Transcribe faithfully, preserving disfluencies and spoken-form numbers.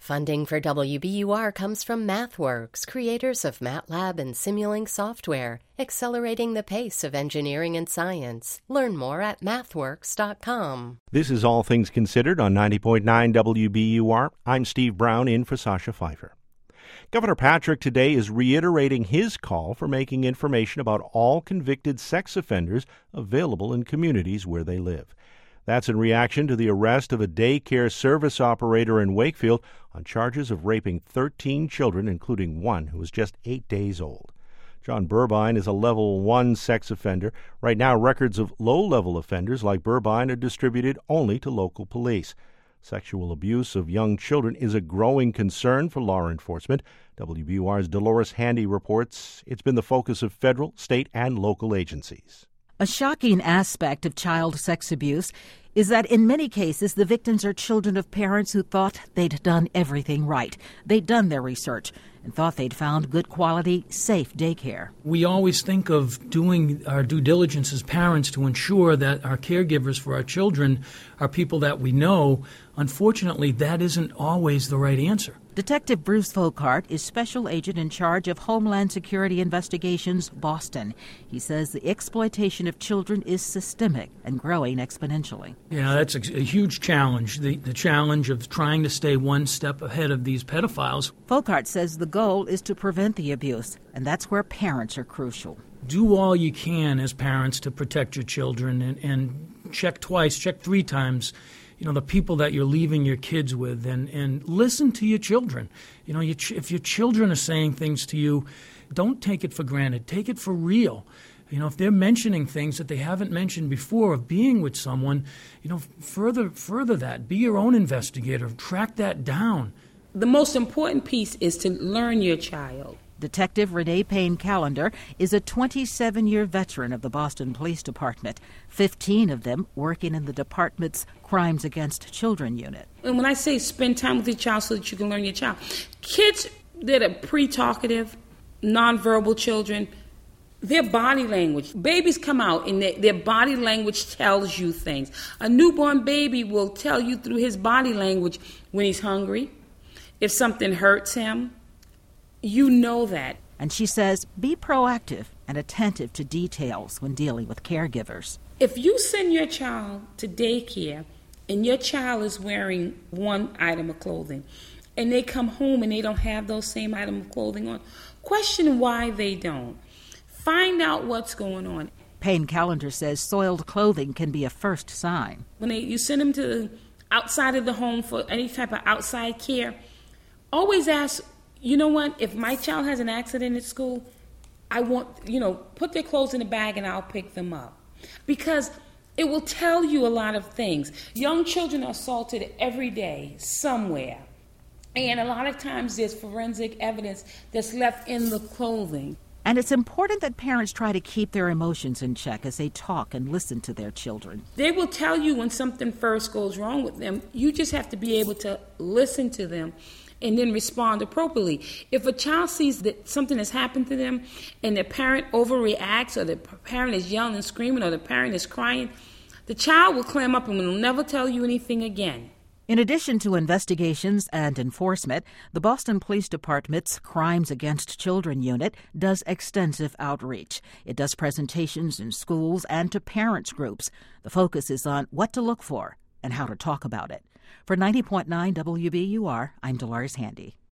Funding for W B U R comes from MathWorks, creators of MATLAB and Simulink software, accelerating the pace of engineering and science. Learn more at mathworks dot com. This is All Things Considered on ninety point nine W B U R. I'm Steve Brown, in for Sasha Pfeiffer. Governor Patrick today is reiterating his call for making information about all convicted sex offenders available in communities where they live. That's in reaction to the arrest of a daycare service operator in Wakefield on charges of raping thirteen children, including one who was just eight days old. John Burbine is a level one sex offender. Right now, records of low-level offenders like Burbine are distributed only to local police. Sexual abuse of young children is a growing concern for law enforcement. W B U R's Dolores Handy reports it's been the focus of federal, state, and local agencies. A shocking aspect of child sex abuse is that in many cases the victims are children of parents who thought they'd done everything right. They'd done their research and thought they'd found good quality, safe daycare. We always think of doing our due diligence as parents to ensure that our caregivers for our children are people that we know. Unfortunately, that isn't always the right answer. Detective Bruce Folkart is special agent in charge of Homeland Security Investigations, Boston. He says the exploitation of children is systemic and growing exponentially. Yeah, that's a, a huge challenge, the, the challenge of trying to stay one step ahead of these pedophiles. Folkart says the goal is to prevent the abuse, and that's where parents are crucial. Do all you can as parents to protect your children and, and check twice, check three times, you know, the people that you're leaving your kids with, and, and listen to your children. You know, you ch- if your children are saying things to you, don't take it for granted. Take it for real. You know, if they're mentioning things that they haven't mentioned before of being with someone, you know, further further that. Be your own investigator. Track that down. The most important piece is to learn your child. Detective Renee Payne Callender is a twenty-seven-year veteran of the Boston Police Department, fifteen of them working in the department's Crimes Against Children unit. And when I say spend time with your child so that you can learn your child, kids that are pre-talkative, nonverbal children, their body language, babies come out and their, their body language tells you things. A newborn baby will tell you through his body language when he's hungry, if something hurts him. You know that. And she says be proactive and attentive to details when dealing with caregivers. If you send your child to daycare and your child is wearing one item of clothing and they come home and they don't have those same item of clothing on, question why they don't. Find out what's going on. Payne Callender says soiled clothing can be a first sign. When they, you send them to outside of the home for any type of outside care, always ask, you know what, if my child has an accident at school, I want, you know, put their clothes in a bag and I'll pick them up. Because it will tell you a lot of things. Young children are assaulted every day somewhere. And a lot of times there's forensic evidence that's left in the clothing. And it's important that parents try to keep their emotions in check as they talk and listen to their children. They will tell you when something first goes wrong with them. You just have to be able to listen to them and then respond appropriately. If a child sees that something has happened to them and their parent overreacts, or the parent is yelling and screaming, or the parent is crying, the child will clam up and will never tell you anything again. In addition to investigations and enforcement, the Boston Police Department's Crimes Against Children unit does extensive outreach. It does presentations in schools and to parents groups. The focus is on what to look for and how to talk about it. For ninety point nine W B U R, I'm Dolores Handy.